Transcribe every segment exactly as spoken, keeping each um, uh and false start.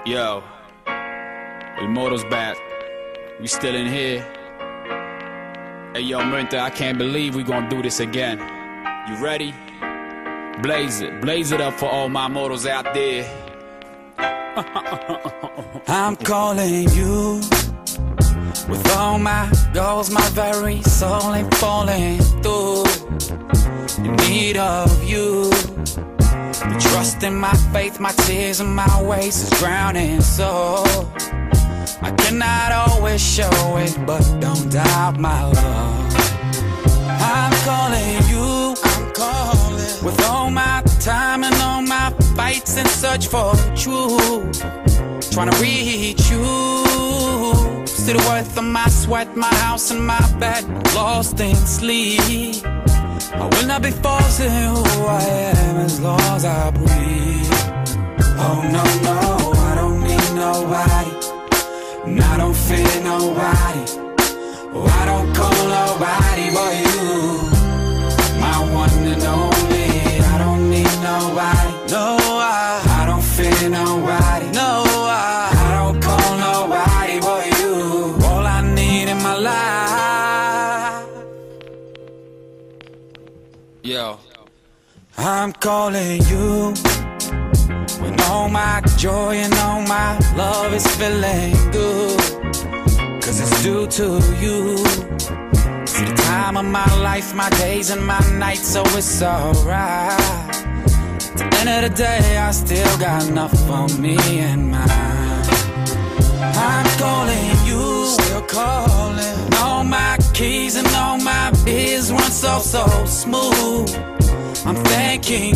Yo, El Moro's back. We still in here. Hey yo, Mente, I can't believe we gonna do this again. You ready? Blaze it, blaze it up for all my mortals out there. I'm calling you with all my goals, my very soul ain't falling through. In need of you, the trust in my faith, my tears and my ways is drowning. So I cannot always show it, but don't doubt my love. I'm calling you, I'm calling with all my time and all my fights in search for truth. Trying to reach you, see the worth of my sweat, my house and my bed, lost in sleep. I will not be forcing who I am as long as I breathe. Oh no, no, I don't need nobody, and I don't fear nobody. Oh, I don't call nobody but you, my one and only. I don't need nobody, no, I, I don't fear nobody, no, I, I don't call nobody but you. All I need in my life. Yo, I'm calling you when all my joy and all my love is feeling good, cause it's due to you. See the time of my life, my days and my nights, so it's alright. At the end of the day, I still got enough for me and mine. I'm calling you, still calling. All my keys and all my biz run so, so smooth. I'm thanking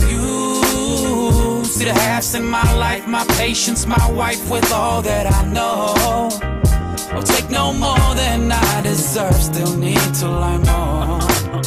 you. See the halves in my life, my patience, my wife with all that I know. I'll take no more than I deserve, still need to learn more.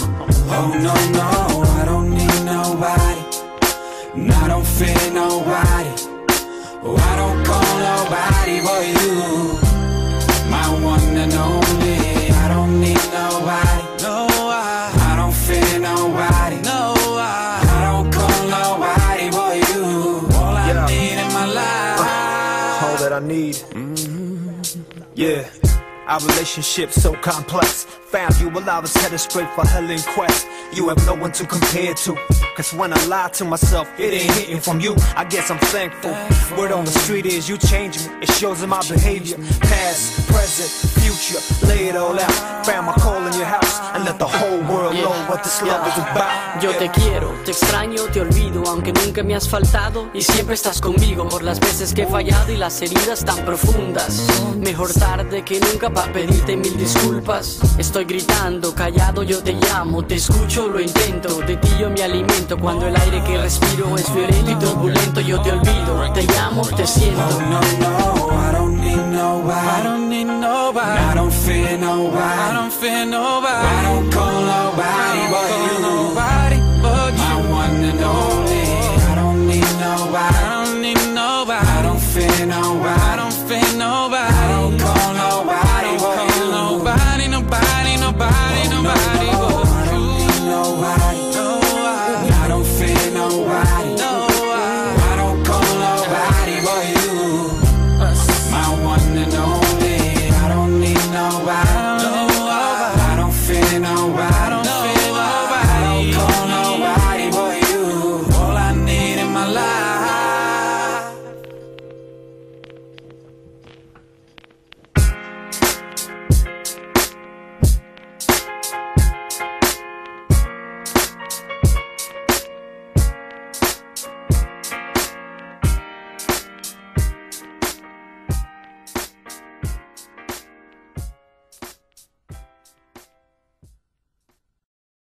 Oh no, no, I don't need nobody, and I don't fear nobody. Oh, I don't call nobody but you, my one and only. I don't need nobody, no, I, I don't fear nobody, no, I, I don't call nobody but you. All I yeah. need in my life, uh, all that I need. Mm-hmm. Yeah, our relationship so complex. Found you while I was headed straight for hell in quest. You have no one to compare to, cause when I lie to myself, it ain't hitting from you. I guess I'm thankful. Word on the street is you change me. It shows in my behavior. Past, present, future, lay it all out. Found my call in your house and let the whole world know what this love is about. Yo te quiero, te extraño, te olvido, aunque nunca me has faltado y siempre estás conmigo por las veces que he fallado y las heridas tan profundas. Mejor tarde que nunca pa' pedirte mil disculpas. Estoy gritando, callado, yo te llamo, te escucho, lo intento. De ti yo me alimento cuando el aire que respiro es violento y turbulento. Yo te olvido, te llamo, te siento. Oh no, no, I don't need nobody, I don't need nobody, I don't fear nobody, I don't fear nobody, I don't